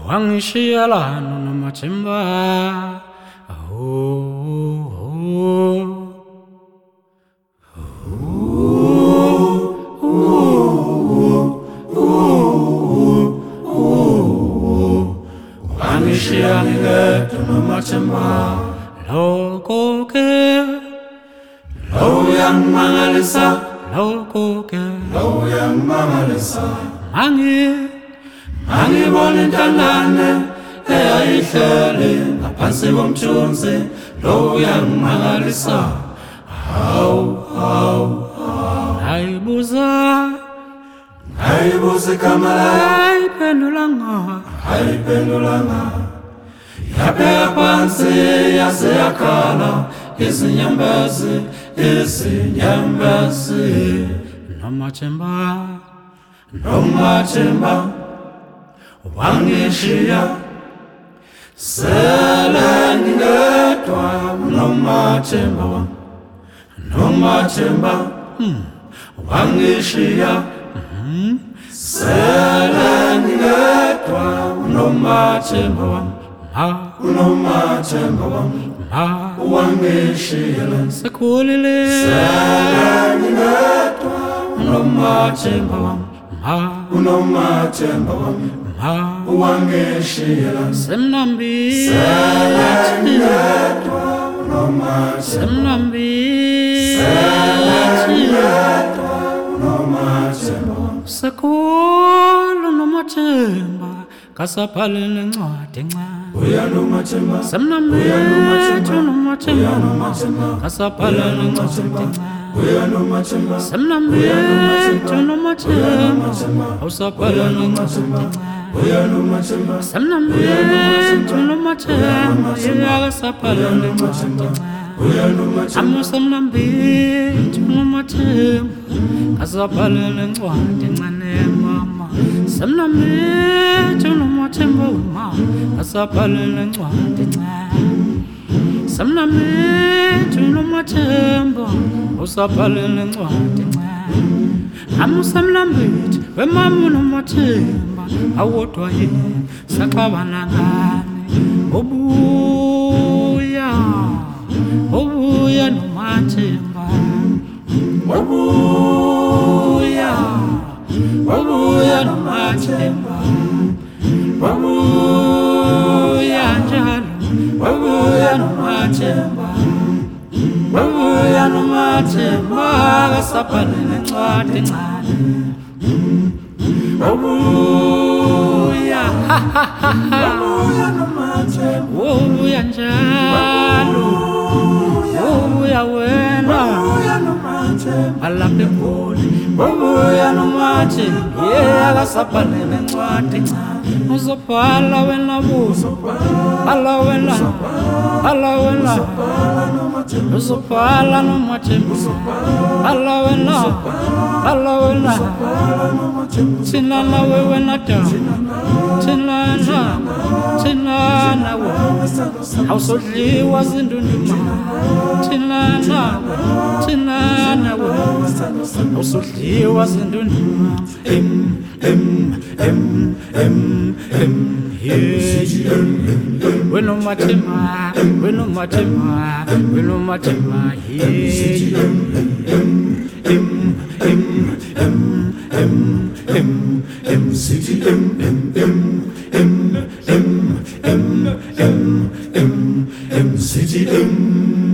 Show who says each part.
Speaker 1: wangishiya nomathemba wangishiya ngedwa nomathemba lokho ke uyangimangalisa lokho ke uyangimangalisa Angibona intandane eyayihlele ngaphansi komthunzi lo uyangimangalisa Hayibuza igama ayiphendulanga yabheka phansi yaze yakhala izinyembezi nomathemba wangishiya sele ngedwa nomathemba wangishiya sele ngedwa nomathemba wangishiya sekhulile sele ngedwa nomathemba wangishiya semnambini sekhulu nomathemba kasaphalele ncwadi encane semnambethu nomathemba kasaphalele ncwadi encane semnambethu nomathemba awusaphalele ncwadi encane semnambethu nomathemba yakasaphalele ncwadi encane amusemnambethu nomathemba kasaphalele ncwadi encane mama semnambethu nomathemba kasaphalele ncwadi encane semnambethu nomathemba usaphalele ncwadi encane amusemnambethu wemama nomathemba awodwa yini saxabana ngani ubuya nomathemba ubuya nomathemba ubuya njalo ubuya nomathemba kasaphalele ncwadi encane ubuya njalo ubuya wena alapha eGoli ubuya nomathemba kasaphalele ncwadi encane uzobhala wena buso bhala wena uzobhala nomathemba bhala wena thina nawe wena thina nawe awusodliwa zindunduma thina nawe awusodliwa zindunduma we no mathemba city